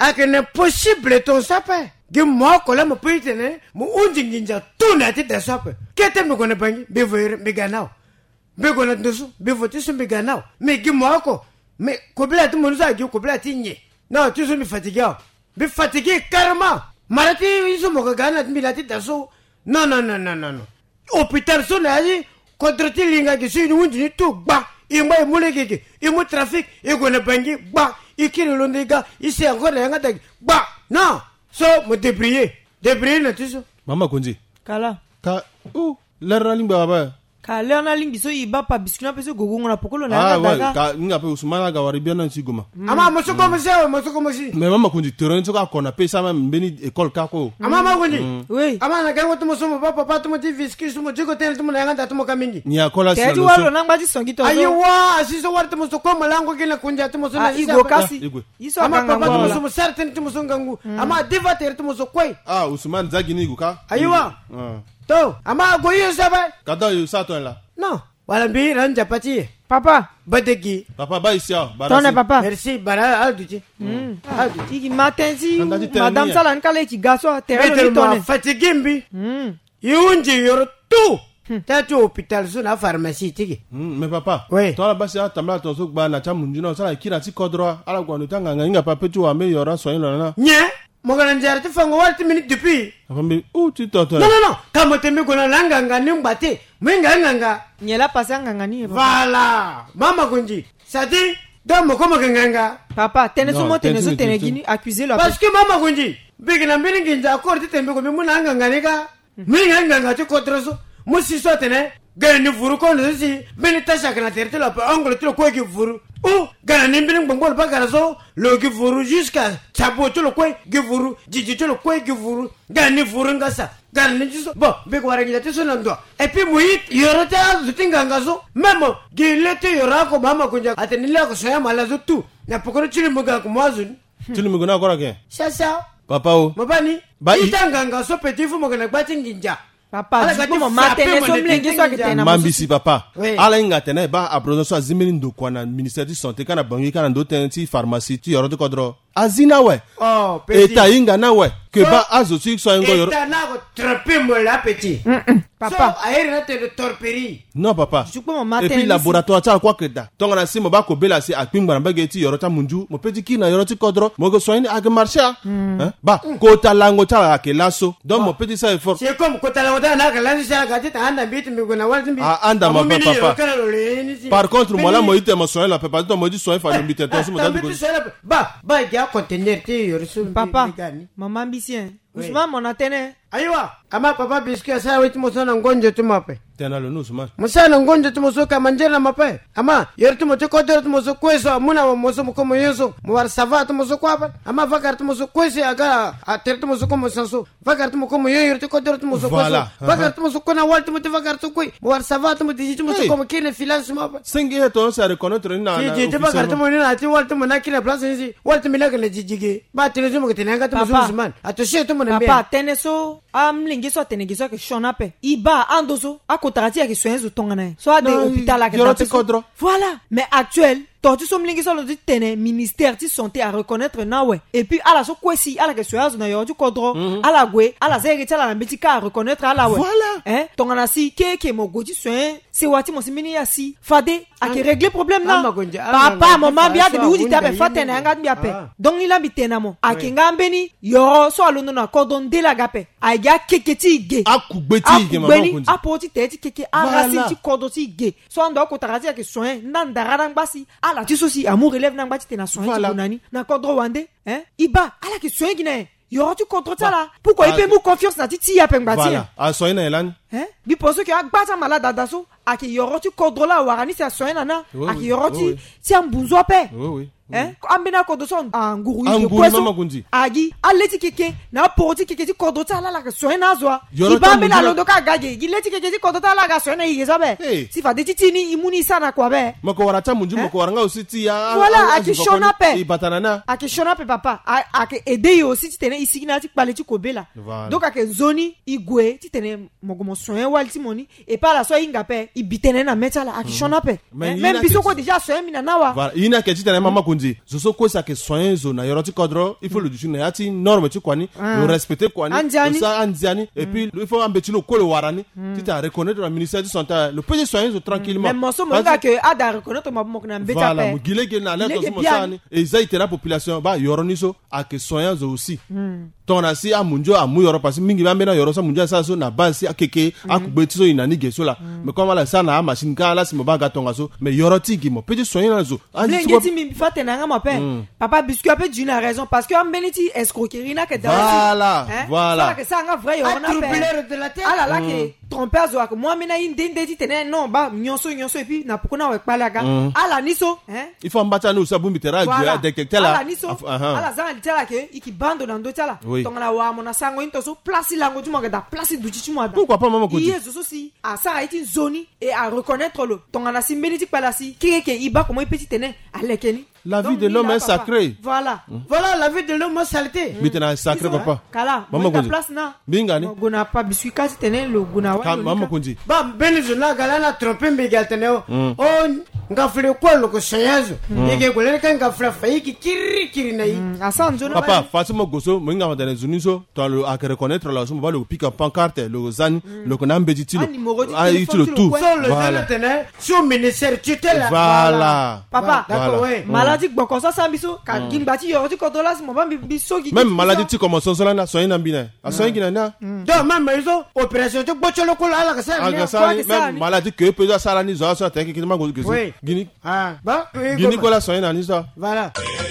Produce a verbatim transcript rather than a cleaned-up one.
ake ne possible ton sape gi mo ko la mo pitene mo unji nginja tuna ti da sape kete me gona bangi be voyer me ganao be gona ndusu be voti su me ganao me gi mo ko me ko bla ti mo nza gi ko bla ti nye no tu su mi fatigué be fatigué carrément marati iso mo gana mi la ti da so no no no no no hôpital so na yi contre ti linga gi su unji ni tu gba imba imule gi imu trafic e gona bangi gba ikiri londiga isi encore na ngata gba non so me débrouiller débrouiller na tiso mama konji kala ka u lerna limba baba ka lerna limbi so iba pa biskuna peso gogongo na pokolo na ah ngata ka nga pe usmana ga wari biana nsi goma ama mo so comme ça mo so comme si mais mama konji terrain so ka kona pe sama mbeni école ka ko ama ma konji oui ama na gango to mo so mo papa papa to mo ti viski so mo jigo tel to mo na ngata to mo kamingi ni akola sa lo so na ngba ti songi to ayi wa asiso war to mo so ko malango kina kunja to mo so na igo kasi iso ama papa to mo so mo certain to mo so ngangu ama divater to mo so koi ah usman zagini guka ayi wa to ama goyi saba kada yo sa to la non wala bi ran japati papa badegi papa ba ici ah tonne papa merci bara alduti mm alduti ki matenzi madame salan kale ki gaso terre ni tonne fatigué mbi mm yunji yoro tu tatu hôpital so na pharmacie tiki mais papa oui. toi la basi atamla to so gba na chamunji no sala kira ti kodro ala gwa no tanga nga papa tu wa me yora so yin na nye mo gana njarti fango walti minute depuis afambe u ti toto non non non kama tembe gona langa ngani mbate mwenga nganga nyela pasanga ngani voilà mama kunji sadi do mo koma nganga papa tene so mo tene so tene gini accuser la parce que mama kunji bigina mbini nginja akorde tembe ko mimuna nganga ka mwenga nganga ti kodroso musi so tene gani furu ko no si bini tasha kana terte la pa angolo tro ko ki furu o gana nimbini ngongol ba gara so lo ki furu jusqu'à chabo to lo ko ki furu jiji to lo ko ki furu gani furu ngasa gana ni so bon be ko warangi te so nando et puis muit yorota zutinga ngaso memo gilete yorako mama kunja atenila ko soya mala zutu na pokoro chili muga ko mwazuni chili muga na ko rake sasa papa o mabani itanga ngaso petit fu muga na gbatinginja papa du mo matene so mlengi so aketena mambisi papa ala inga tena ba aprono so azimeni ndo kwa na ministère de santé kana bangi kana ndo tenti pharmacie ti yoro de kodro azina we oh petit eta inga na we que ba azo ti so ngo yoro eta na ko tromper mo la petit papa so aeri na te de torperi non papa et puis laboratoire ta kwa keda tonga na simo ba ko bela si akpingba ba geti yoro ta munju mo petit ki na yoro ti kodro mo go soini ag marché hein ba ko ta lango ta akelaso donc mo petit ça effort c'est comme ko ta lango ta na kala si ga ti ta anda bit mi go na wal timbi ah anda ma papa par contre moi la mo ite mo soin la papa to mo di soin fa mi te to so mo ta go ba ba ga conteneur ti yoro so papa maman ambitien Ousmane mon atene aiwa ama papa biskia sa wetu mo sona ngonje tu mape tena lo no Ousmane musana ngonje tu mo so ka manjera mape ama yertu mo te ko tu mo so kweso muna mo so ko mo yeso mo war sava tu mo so kwa ama vakar tu mo so kwese aga ater tu mo so ko mo sanso vakar tu mo ko mo yertu ko tu mo so kweso vakar tu mo so ko na wal tu mo te vakar tu koi mo war sava tu mo te tu mo so ko mo kine filance mape singi heto sa reconnaître na na ji ji vakar tu mo ni na ti wal tu mo na kine place ni wal tu mi na kale jijige ba tele tu mo te na ga tu mo so Ousmane atoshe tu mo na papa tene so amlingi so tene giso ke shona pe iba andoso akotarati ya ke soenzo tongana so ade hôpital la ke voilà mais actuel tortu so mlingi so lo di tene ministère ti santé à reconnaître na we et puis ala so kwesi ala ke soenzo na yo du kodro ala gwe ala zege tala na betika à reconnaître ala we voilà hein tongana si ke ke mo godi soen se wati mo simini ya si fade a ke régler problème na papa maman bia de bi ta be fatene anga bia pe donc ila bitena mo a ke ngambeni yo so alondo na cordon de la gape a ya keketi ge akugbeti ge maman kunji apoti teti keke arasi ti cordon ti ge so ando ko tarati ke soen nandara na gbasi ala ti so si amour élève na gbati tena soen ti bonani na cordon wande hein iba ala ke soen gine yo tu contre ça là pourquoi il peut nous confiance na ti ti ya pe ngbati voilà a soen na elan hein bi penso que agbata malade daso a ke yo tu cordon la warani sa soen na a ke yo ti ti ambunzo pe oui oui hein ambina ko do son anguru yi ko agi aleti keke na porti keke ti ko do ta la la ka so na zo iba me na lo do ka gaje gileti keke ti ko do ta la ka so na yi zo be si fa de titini imuni sana kwa be mako warata munju mako waranga usiti ya voilà a ki shona pe ibatanana a ki shona pe papa a ke ede yo si ti tene isi na ti pale ti ko bela donc a ke zoni igwe ti tene mogomo so en wal ti moni et par la so inga pe ibitene na metala a ki shona pe même biso ko déjà so en mina na wa voilà ina ke ti tene mama konzi zo so ko sa ke soin zo na yoro ti kodro il faut le du na yati norme ti kwani le respecter kwani ça andiani et puis il faut ambeti lo ko le warani ti ta reconnaître le ministère de santé le peut soigner zo tranquillement mais moso mo ga que ada reconnaître mo mo na mbeta voilà mo gile ge na la to mo sani et ça ite la population ba yoro ni so a ke soin zo aussi ton asi a munjo a mu yoro parce mingi ba mena yoro sa munjo sa so na base akeke akubeti so inani ge so la mais comme la ça na machine ka la si mo ba ga tonga so mais yoro ti gi mo peut soigner na zo ngeti mi fate na nga mape papa biscuit peut dire une raison parce que am beniti escroquerie na que voilà voilà ça que ça nga vrai yoro na pe de la tête ah là là que trompeur zo moi mena inde ndeti tene non ba nyonso nyonso et puis na pokona we palaga ala niso hein il faut mbata no sabu mitera du détecter là ala niso ala za litela ke iki bando na ndo tala tongana wa mona sango into so place lango tu mo da place du chichi mo da pourquoi pas maman ko dit yeso so si a ça a été zoni et à reconnaître le tongana si beniti palasi kike iba comment petit tene alekeni la vie de l'homme est sacrée. Voilà. Mmh. Voilà la vie de l'homme est saleté. Maintenant sacré papa. Kala. Maman ko place na. Bingani. Guna pa biscuit ka tene le guna wa. Maman ko dit. Ba benizuna galana tromper mbigal tene o. On ngafle ko lo ko sayazo. Yeke ko le kan ngafla faiki kiri kiri na yi. Asanzo na. Papa, Fatima Goso, mo ngama dans zuniso, dans le à reconnaître la somme va le pique pancarte, le zan, le konam bediti. Ah, il le tout. Voilà. Sur ministère tutelle. Voilà. Papa, d'accord ouais. Maladie bon ça ça biso ka gimbati yoro ti kodola si mo ba biso gi même maladie ti comme son na soin na bina a soin gi na na do même iso opération to bocholo ko ala ka sa même maladie que peut ça la ni zo ça te ki ma go gini ah ba gini ko la soin na ni ça voilà